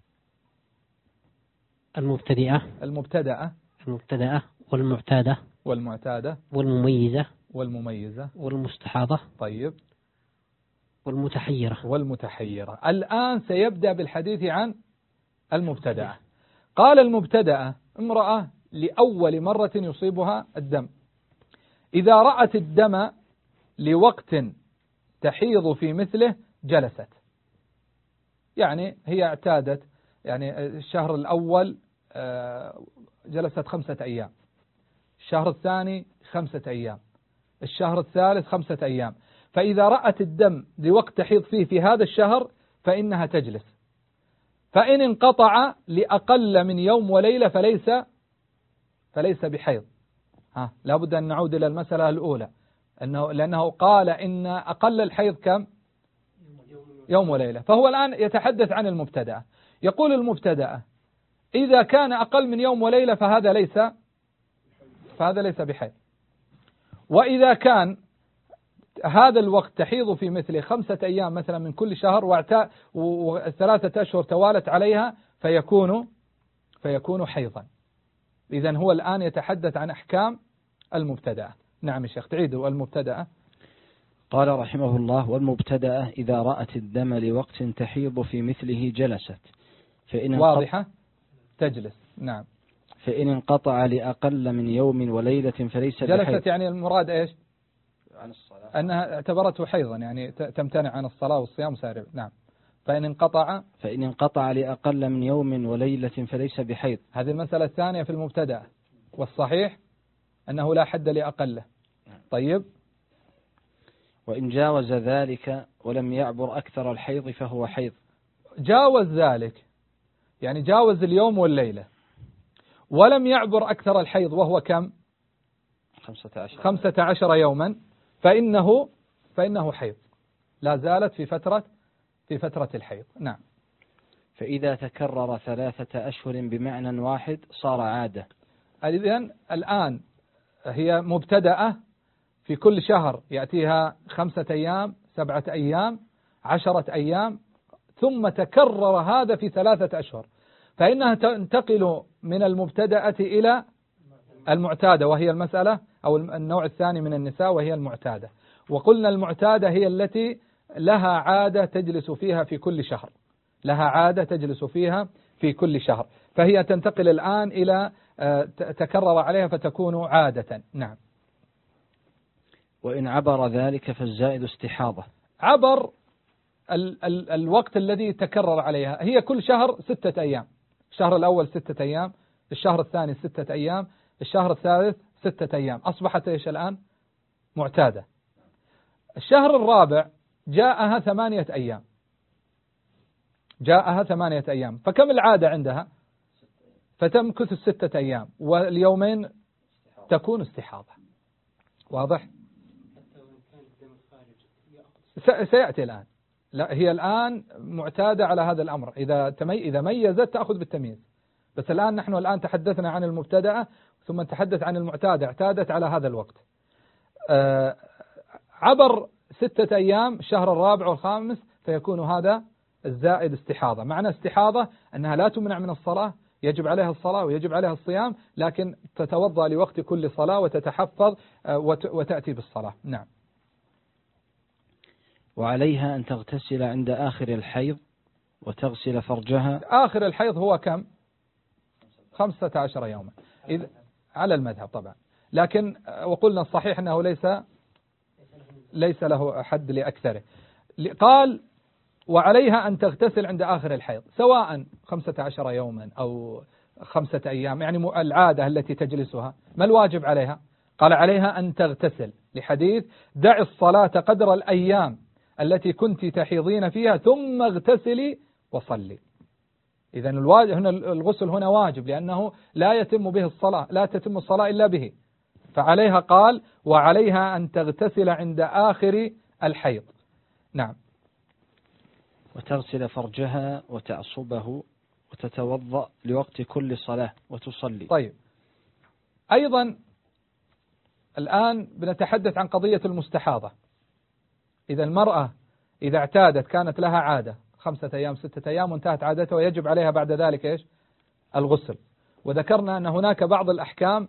المبتدئة المبتدأة المبتدأة والمعتادة والمعتادة والمميزة والمميزة والمستحاضة. طيب. والمتحيرة والمتحيرة. الآن سيبدأ بالحديث عن المبتدأة. قال المبتدأة امرأة لأول مرة يصيبها الدم، إذا رأت الدم لوقت تحيض في مثله جلست، يعني هي اعتادت، يعني الشهر الأول جلست خمسة أيام، الشهر الثاني خمسة أيام، الشهر الثالث خمسة أيام، فإذا رأت الدم لوقت تحيض فيه في هذا الشهر فإنها تجلس، فإن انقطع لأقل من يوم وليلة فليس فليس بحيض. ها لابد أن نعود إلى المسألة الأولى، أنه لأنه قال إن أقل الحيض كم؟ يوم وليلة. فهو الآن يتحدث عن المبتدأة، يقول المبتدأة إذا كان أقل من يوم وليلة فهذا ليس فهذا ليس بحيض، وإذا كان هذا الوقت تحيض في مثله خمسة أيام مثلا من كل شهر وثلاثة أشهر توالت عليها فيكون فيكون حيضا. إذن هو الآن يتحدث عن أحكام المبتدأة. نعم يا شيخ تعيد المبتدأة. قال رحمه الله: والمبتدأة إذا رأت الدم لوقت تحيض في مثله جلست، فإن واضحة تجلس. نعم. فإن انقطع لأقل من يوم وليلة فليس بحيض. جلست يعني المراد إيش؟ عن الصلاة، أنها اعتبرته حيضا يعني تمتنع عن الصلاة والصيام وسائر. نعم. فإن انقطع فإن انقطع لأقل من يوم وليلة فليس بحيض. هذه المسألة الثانية في المبتدأ، والصحيح أنه لا حد لأقله. طيب. وإن جاوز ذلك ولم يعبر أكثر الحيض فهو حيض. جاوز ذلك يعني جاوز اليوم والليلة ولم يعبر أكثر الحيض وهو كم؟ خمسة عشر, خمسة عشر يوما، فإنه فإنه حيض، لا زالت في فترة في فترة الحيض. نعم. فإذا تكرر ثلاثة أشهر بمعنى واحد صار عادة. إذن الآن هي مبتدأة في كل شهر يأتيها خمسة أيام، سبعة أيام، عشرة أيام، ثم تكرر هذا في ثلاثة أشهر، فإنها تنتقل من المبتدأة إلى المعتادة، وهي المسألة أو النوع الثاني من النساء وهي المعتادة. وقلنا المعتادة هي التي لها عادة تجلس فيها في كل شهر، لها عادة تجلس فيها في كل شهر، فهي تنتقل الآن إلى تكرر عليها فتكون عادة. نعم. وإن عبر ذلك فالزائد استحاضة. عبر ال ال الوقت الذي تكرر عليها، هي كل شهر ستة أيام، الشهر الأول ستة أيام، الشهر الثاني ستة أيام، الشهر الثالث ستة أيام، أصبحت إيش الآن؟ معتادة. الشهر الرابع جاءها ثمانية أيام، جاءها ثمانية أيام، فكم العادة عندها؟ فتمكث الستة أيام واليومين تكون استحاضة. واضح؟ سيأتي الآن. لا هي الآن معتادة على هذا الأمر، إذا تمي إذا ميزت تأخذ بالتمييز، بس الآن نحن الآن تحدثنا عن المبتدأة ثم نتحدث عن المعتادة، اعتادت على هذا الوقت، عبر ستة أيام الشهر الرابع والخامس فيكون هذا الزائد استحاضة. معنى استحاضة أنها لا تمنع من الصلاة، يجب عليها الصلاة ويجب عليها الصيام، لكن تتوضأ لوقت كل صلاة وتتحفظ وتأتي بالصلاة. نعم. وعليها أن تغتسل عند آخر الحيض وتغسل فرجها. آخر الحيض هو كم؟ خمسة عشر يوما إذ على المذهب طبعا، لكن وقلنا الصحيح أنه ليس ليس له حد لأكثره. قال وعليها أن تغتسل عند آخر الحيض، سواء خمسة عشر يوما أو خمسة أيام، يعني العادة التي تجلسها. ما الواجب عليها؟ قال عليها أن تغتسل، لحديث دع الصلاة قدر الأيام التي كنت تحيضين فيها ثم اغتسلي وصلي. إذا الواجب هنا، الغسل هنا واجب، لأنه لا يتم به الصلاة، لا تتم الصلاة إلا به. فعليها قال وعليها أن تغتسل عند آخر الحيض. نعم. وتغسل فرجها وتعصبه وتتوضأ لوقت كل صلاة وتصلي. طيب، أيضا الآن بنتحدث عن قضية المستحاضة. إذا المرأة إذا اعتادت، كانت لها عادة خمسة أيام ستة أيام وانتهت عادتها، ويجب عليها بعد ذلك إيش؟ الغسل. وذكرنا أن هناك بعض الأحكام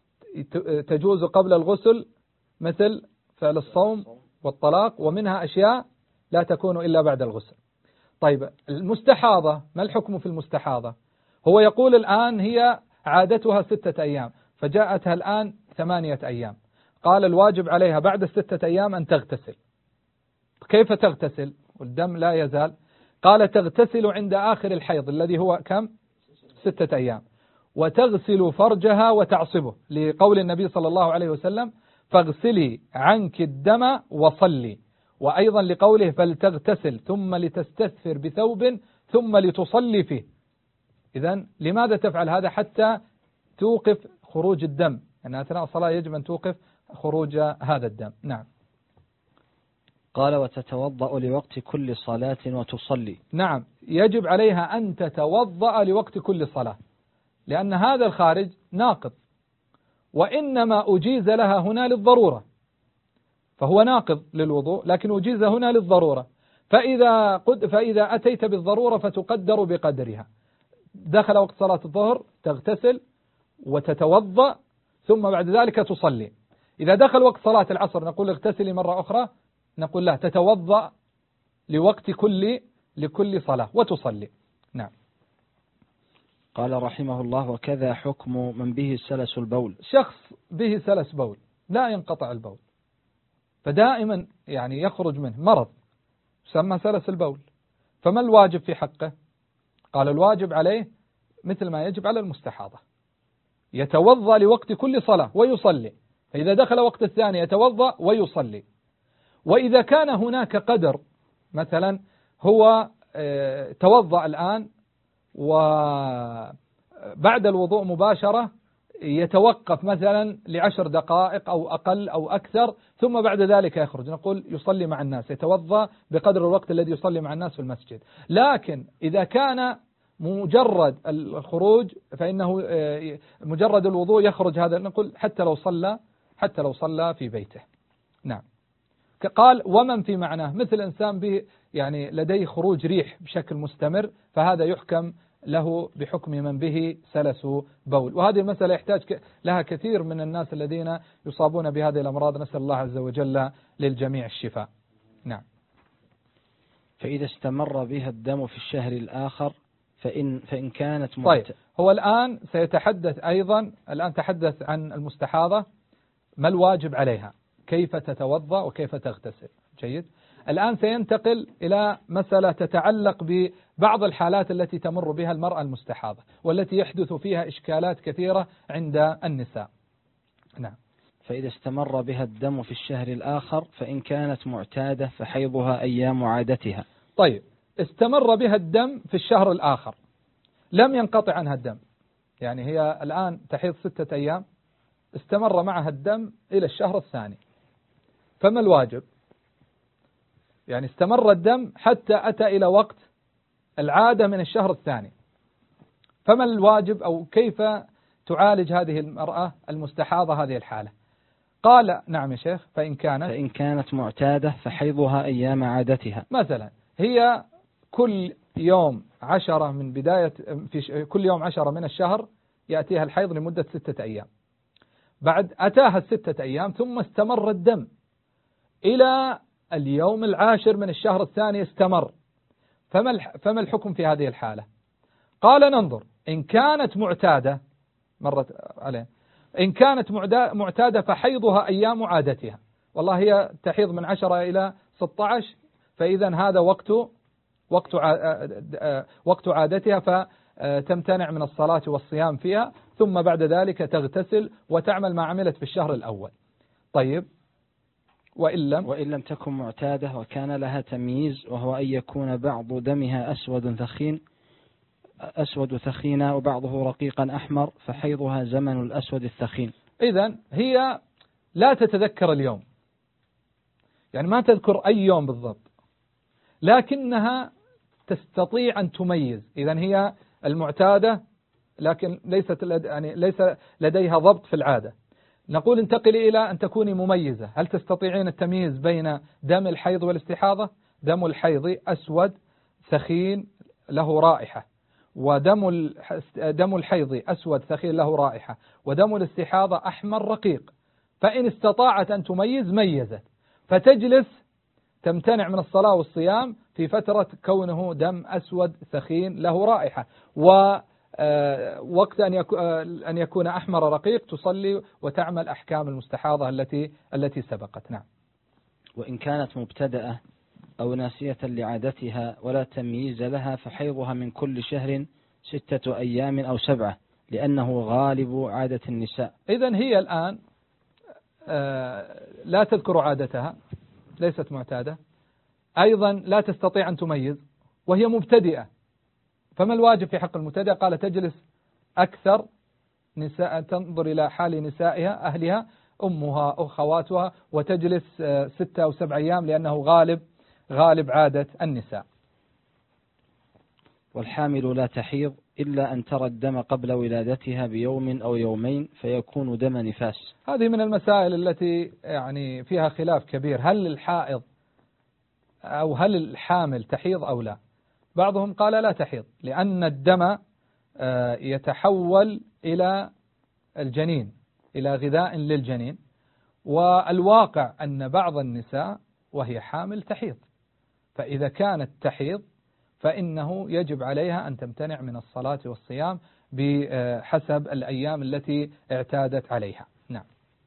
تجوز قبل الغسل، مثل فعل الصوم والطلاق، ومنها أشياء لا تكون إلا بعد الغسل. طيب، المستحاضة ما الحكم في المستحاضة؟ هو يقول الآن هي عادتها ستة أيام فجاءتها الآن ثمانية أيام، قال الواجب عليها بعد الستة أيام أن تغتسل. كيف تغتسل والدم لا يزال؟ قال تغتسل عند آخر الحيض الذي هو كم؟ ستة أيام، وتغسل فرجها وتعصبه، لقول النبي صلى الله عليه وسلم فاغسلي عنك الدم وصلي، وأيضا لقوله فلتغتسل ثم لتستثفر بثوب ثم لتصلي فيه. إذن لماذا تفعل هذا؟ حتى توقف خروج الدم، أن يعني أثناء الصلاة يجب أن توقف خروج هذا الدم. نعم. قال وتتوضأ لوقت كل صلاة وتصلي. نعم، يجب عليها أن تتوضأ لوقت كل صلاة، لأن هذا الخارج ناقض، وإنما أجيز لها هنا للضرورة، فهو ناقض للوضوء لكن أجيز هنا للضرورة. فإذا قد فإذا أتيت بالضرورة فتقدر بقدرها. دخل وقت صلاة الظهر تغتسل وتتوضأ ثم بعد ذلك تصلي. إذا دخل وقت صلاة العصر نقول اغتسلي مرة أخرى، نقول لا، تتوضأ لوقت كل لكل صلاة وتصلي. نعم. قال رحمه الله وكذا حكم من به سلس البول. شخص به سلس بول لا ينقطع البول، فدائما يعني يخرج منه مرض يسمى سلس البول، فما الواجب في حقه؟ قال الواجب عليه مثل ما يجب على المستحاضة، يتوضأ لوقت كل صلاة ويصلي، فإذا دخل وقت الثاني يتوضأ ويصلي. وإذا كان هناك قدر، مثلا هو توضأ الآن وبعد الوضوء مباشرة يتوقف مثلا لعشر دقائق أو أقل أو أكثر ثم بعد ذلك يخرج، نقول يصلي مع الناس، يتوضأ بقدر الوقت الذي يصلي مع الناس في المسجد. لكن إذا كان مجرد الخروج فإنه مجرد الوضوء يخرج هذا، نقول حتى لو صلى حتى لو صلى في بيته. نعم. قال ومن في معناه، مثل إنسان به يعني لديه خروج ريح بشكل مستمر، فهذا يحكم له بحكم من به سلس بول. وهذه المسألة يحتاج لها كثير من الناس الذين يصابون بهذه الأمراض، نسأل الله عز وجل للجميع الشفاء. نعم. فإذا استمر بها الدم في الشهر الآخر فإن, فإن كانت طيب، هو الآن سيتحدث أيضا، الآن تحدث عن المستحاضة ما الواجب عليها، كيف تتوضأ وكيف تغتسل. جيد. الآن سينتقل إلى مسألة تتعلق ببعض الحالات التي تمر بها المرأة المستحاضة والتي يحدث فيها إشكالات كثيرة عند النساء. نعم. فإذا استمر بها الدم في الشهر الآخر فإن كانت معتادة فحيضها أيام عادتها. طيب، استمر بها الدم في الشهر الآخر، لم ينقطع عنها الدم، يعني هي الآن تحيض ستة أيام، استمر معها الدم إلى الشهر الثاني، فما الواجب؟ يعني استمر الدم حتى أتى إلى وقت العادة من الشهر الثاني، فما الواجب أو كيف تعالج هذه المرأة المستحاضة هذه الحالة؟ قال نعم يا شيخ. فإن كانت فإن كانت معتادة فحيضها أيام عادتها. مثلا هي كل يوم عشرة من بداية في كل يوم عشرة من الشهر يأتيها الحيض لمدة ستة أيام، بعد أتاها الستة أيام ثم استمر الدم إلى اليوم العاشر من الشهر الثاني استمر، فما فما الحكم في هذه الحالة؟ قال ننظر. إن كانت معتادة مرت عليه إن كانت معتادة فحيضها أيام عادتها، والله هي تحيض من عشرة إلى ستة عشر، فإذا هذا وقت وقت وقت عادتها، فتمتنع من الصلاة والصيام فيها، ثم بعد ذلك تغتسل وتعمل ما عملت في الشهر الأول. طيب وإن لم وإن لم تكن معتادة وكان لها تمييز، وهو أن يكون بعض دمها أسود ثخين أسود ثخينا وبعضه رقيقا أحمر، فحيضها زمن الأسود الثخين. إذن هي لا تتذكر اليوم، يعني ما تذكر أي يوم بالضبط، لكنها تستطيع أن تميز. إذن هي المعتادة لكن ليست لد... يعني ليس لديها ضبط في العادة. نقول انتقلي إلى أن تكوني مميزة. هل تستطيعين التمييز بين دم الحيض والاستحاضة؟ دم الحيض أسود ثخين له رائحة، ودم دم الحيض أسود ثخين له رائحة، ودم الاستحاضة أحمر رقيق. فإن استطاعت أن تميز ميزت، فتجلس تمتنع من الصلاة والصيام في فترة كونه دم أسود ثخين له رائحة، ووقت أن يكون أحمر رقيق تصلي وتعمل أحكام المستحاضة التي التي سبقت. نعم. وإن كانت مبتدأة أو ناسية لعادتها ولا تمييز لها، فحيضها من كل شهر ستة أيام أو سبعة، لأنه غالب عادة النساء. إذن هي الآن لا تذكر عادتها، ليست معتادة، أيضا لا تستطيع أن تميز وهي مبتدئة، فما الواجب في حق المبتدئة؟ قال تجلس أكثر نساء، تنظر إلى حال نسائها أهلها أمها أخواتها، وتجلس ستة أو سبع أيام لأنه غالب غالب عادة النساء. والحامل لا تحيض إلا أن ترى الدم قبل ولادتها بيوم أو يومين فيكون دم نفاس. هذه من المسائل التي يعني فيها خلاف كبير، هل الحائض أو هل الحامل تحيض أو لا؟ بعضهم قال لا تحيض، لأن الدم يتحول إلى الجنين، إلى غذاء للجنين، والواقع أن بعض النساء وهي حامل تحيض، فإذا كانت تحيض فإنه يجب عليها أن تمتنع من الصلاة والصيام بحسب الأيام التي اعتادت عليها. نعم.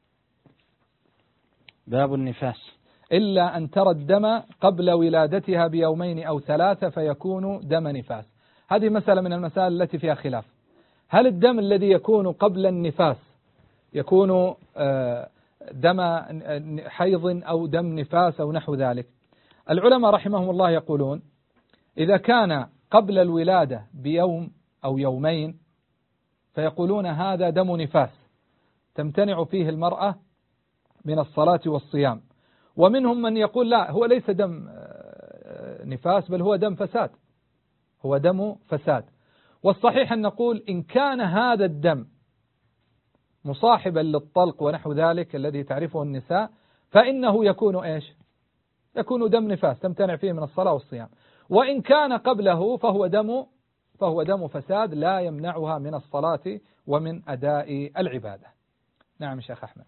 باب النفاس. إلا أن ترى الدم قبل ولادتها بيومين أو ثلاثة فيكون دم نفاس. هذه مسألة من المسائل التي فيها خلاف، هل الدم الذي يكون قبل النفاس يكون دم حيض أو دم نفاس أو نحو ذلك؟ العلماء رحمهم الله يقولون إذا كان قبل الولادة بيوم أو يومين فيقولون هذا دم نفاس تمتنع فيه المرأة من الصلاة والصيام، ومنهم من يقول لا، هو ليس دم نفاس بل هو دم فساد، هو دم فساد. والصحيح أن نقول إن كان هذا الدم مصاحبا للطلق ونحو ذلك الذي تعرفه النساء فإنه يكون إيش؟ يكون دم نفاس تمتنع فيه من الصلاة والصيام. وإن كان قبله فهو دم فهو دم فساد لا يمنعها من الصلاة ومن أداء العبادة. نعم شيخ أحمد.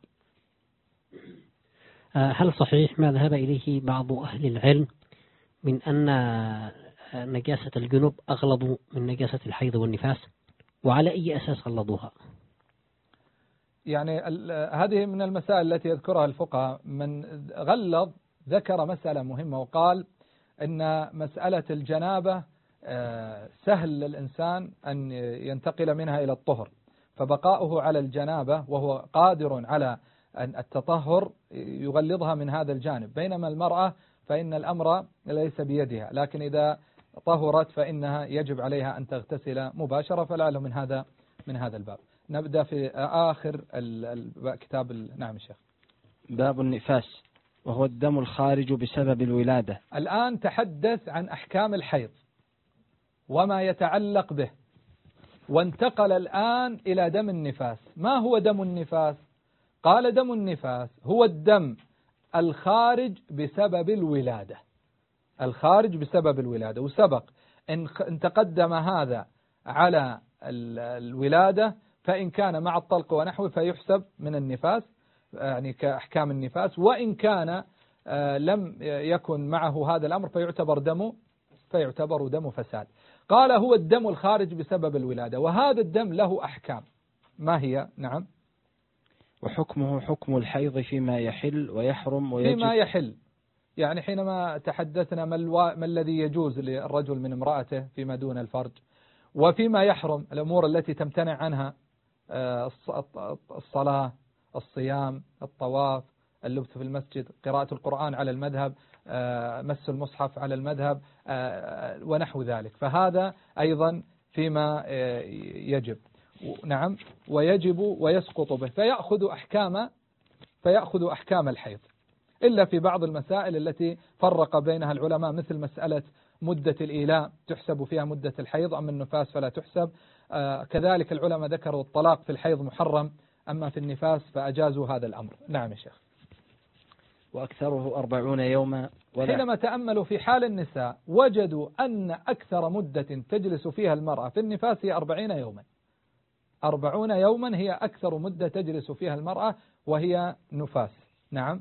هل صحيح ما ذهب إليه بعض أهل العلم من أن نجاسة الجنوب أغلظ من نجاسة الحيض والنفاس، وعلى أي أساس غلظوها؟ يعني هذه من المسائل التي يذكرها الفقهاء. من غلظ ذكر مسألة مهمة وقال إن مسألة الجنابة سهل للإنسان أن ينتقل منها إلى الطهر، فبقاؤه على الجنابة وهو قادر على أن التطهر يغلظها من هذا الجانب، بينما المرأة فإن الأمر ليس بيدها، لكن إذا طهرت فإنها يجب عليها أن تغتسل مباشرة، فلعله من هذا من هذا الباب. نبدأ في آخر كتاب. نعم الشيخ. باب النفاس وهو الدم الخارج بسبب الولادة. الآن تحدث عن أحكام الحيض وما يتعلق به، وانتقل الآن إلى دم النفاس. ما هو دم النفاس؟ قال دم النفاس هو الدم الخارج بسبب الولادة، الخارج بسبب الولادة. وسبق إن تقدم هذا على الولادة فإن كان مع الطلق ونحوه فيحسب من النفاس، يعني كأحكام النفاس، وإن كان لم يكن معه هذا الأمر فيعتبر دم فيعتبر دم فساد. قال هو الدم الخارج بسبب الولادة، وهذا الدم له أحكام. ما هي؟ نعم. وحكمه حكم الحيض فيما يحل ويحرم ويجب. فيما يحل، يعني حينما تحدثنا ما, الو... ما الذي يجوز للرجل من امرأته فيما دون الفرج، وفيما يحرم الأمور التي تمتنع عنها الصلاة، الصيام، الطواف، اللبث في المسجد، قراءة القرآن على المذهب، مس المصحف على المذهب ونحو ذلك، فهذا أيضا فيما يجب. نعم. ويجب ويسقط به، فيأخذ أحكام فيأخذ أحكام الحيض، إلا في بعض المسائل التي فرق بينها العلماء، مثل مسألة مدة الإيلاء تحسب فيها مدة الحيض، أما النفاس فلا تحسب. آه كذلك العلماء ذكروا الطلاق في الحيض محرم، أما في النفاس فأجازوا هذا الأمر. نعم يا شيخ. وأكثره أربعون يوما. حينما تأملوا في حال النساء وجدوا أن أكثر مدة تجلس فيها المرأة في النفاس هي أربعين يوما. أربعون يوما هي أكثر مدة تجلس فيها المرأة وهي نفاس. نعم.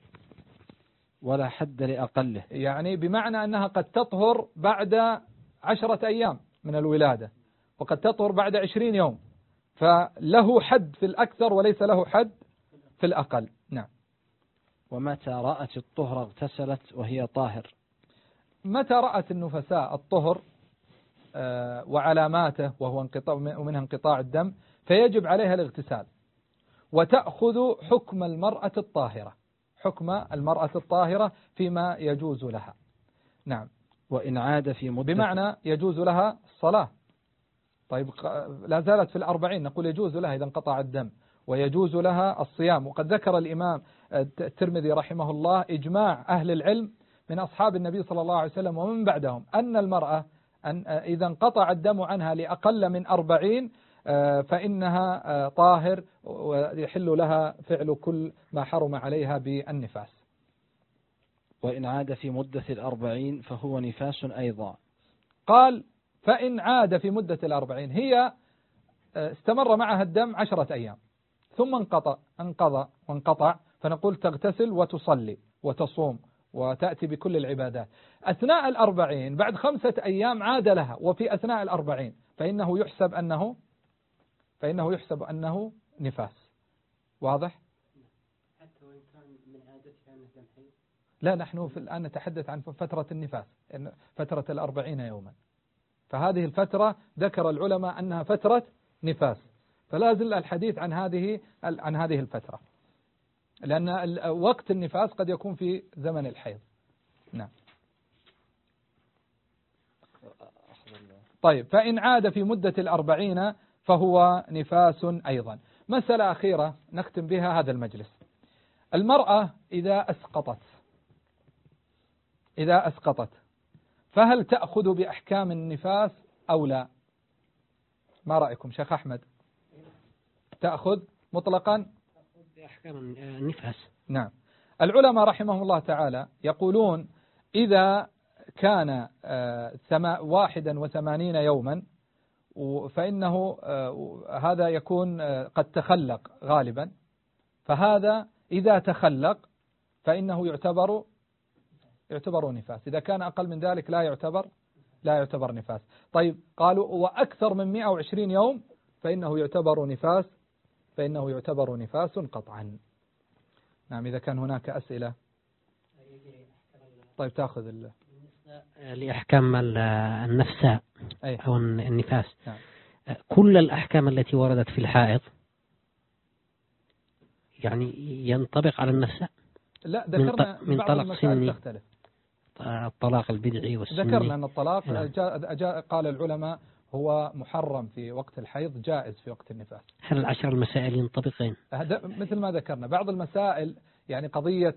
ولا حد لأقله، يعني بمعنى أنها قد تطهر بعد عشرة أيام من الولادة، وقد تطهر بعد عشرين يوم، فله حد في الأكثر وليس له حد في الأقل. نعم. ومتى رأت الطهر اغتسلت وهي طاهر. متى رأت النفساء الطهر وعلاماته وهو انقطاع ومنها انقطاع الدم فيجب عليها الاغتسال، وتأخذ حكم المرأة الطاهرة، حكم المرأة الطاهرة فيما يجوز لها. نعم. وإن عاد في مدة، بمعنى يجوز لها الصلاة. طيب لا زالت في الأربعين، نقول يجوز لها إذا انقطع الدم، ويجوز لها الصيام. وقد ذكر الإمام الترمذي رحمه الله إجماع أهل العلم من أصحاب النبي صلى الله عليه وسلم ومن بعدهم أن المرأة أن إذا انقطع الدم عنها لأقل من أربعين فإنها طاهر ويحل لها فعل كل ما حرم عليها بالنفاس. وإن عاد في مدة الأربعين فهو نفاس أيضا. قال فإن عاد في مدة الأربعين، هي استمر معها الدم عشرة أيام ثم انقطع انقضى وانقطع، فنقول تغتسل وتصلي وتصوم وتأتي بكل العبادات. أثناء الأربعين بعد خمسة أيام عاد لها، وفي أثناء الأربعين فإنه يحسب أنه فإنه يحسب أنه نفاس. واضح؟ حتى وإن كان من عادتها مثل الحيض. لا، نحن في الآن نتحدث عن فترة النفاس، فترة الأربعين يوما، فهذه الفترة ذكر العلماء أنها فترة نفاس، فلا زل الحديث عن هذه عن هذه الفترة، لأن وقت النفاس قد يكون في زمن الحيض. نعم. طيب، فإن عاد في مدة الأربعين فهو نفاس أيضا. مسألة أخيرة نختم بها هذا المجلس: المرأة إذا أسقطت إذا أسقطت فهل تأخذ بأحكام النفاس أو لا؟ ما رأيكم شيخ أحمد؟ تأخذ مطلقا بأحكام النفاس. نعم. العلماء رحمهم الله تعالى يقولون إذا كان واحدا وثمانين يوما فإنه هذا يكون قد تخلق غالبا، فهذا إذا تخلق فإنه يعتبر يعتبر نفاس. إذا كان أقل من ذلك لا يعتبر لا يعتبر نفاس. طيب، قالوا وأكثر من مئة وعشرين يوم فإنه يعتبر نفاس فإنه يعتبر نفاس قطعا. نعم. إذا كان هناك أسئلة طيب تأخذ ال... لأحكام النفساء أي. أو النفاس. نعم. كل الأحكام التي وردت في الحائض يعني ينطبق على النفساء؟ لا، ذكرنا من طلاق سني، تختلف. الطلاق البدعي والسني. ذكرنا أن الطلاق نعم. جاء جاء قال العلماء هو محرم في وقت الحيض، جائز في وقت النفاس. هل العشر المسائل ينطبقين؟ مثل ما ذكرنا بعض المسائل، يعني قضية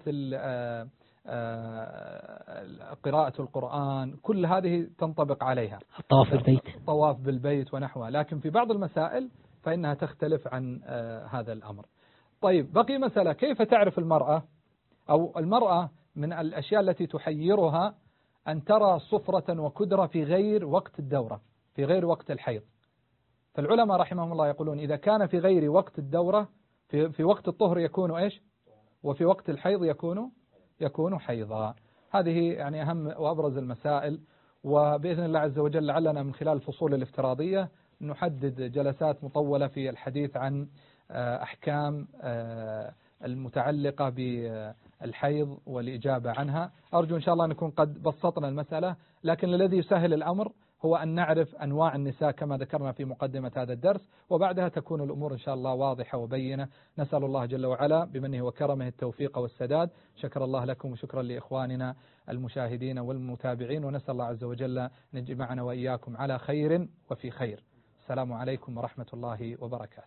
قراءة القرآن كل هذه تنطبق عليها، الطواف بالبيت الطواف بالبيت ونحوها، لكن في بعض المسائل فإنها تختلف عن هذا الأمر. طيب بقي مسألة، كيف تعرف المرأة أو المرأة من الأشياء التي تحيرها أن ترى صفرة وكدرة في غير وقت الدورة، في غير وقت الحيض. فالعلماء رحمهم الله يقولون إذا كان في غير وقت الدورة في, في وقت الطهر يكون إيش، وفي وقت الحيض يكون يكون حيضا. هذه يعني أهم وأبرز المسائل، وبإذن الله عز وجل لعلنا من خلال الفصول الافتراضية نحدد جلسات مطولة في الحديث عن أحكام المتعلقة بالحيض والإجابة عنها. أرجو إن شاء الله أن نكون قد بسطنا المسألة، لكن الذي يسهل الأمر هو أن نعرف أنواع النساء كما ذكرنا في مقدمة هذا الدرس، وبعدها تكون الأمور إن شاء الله واضحة وبينة. نسأل الله جل وعلا بمنه وكرمه التوفيق والسداد. شكر الله لكم وشكرا لإخواننا المشاهدين والمتابعين، ونسأل الله عز وجل أن يجمعنا وإياكم على خير وفي خير. السلام عليكم ورحمة الله وبركاته.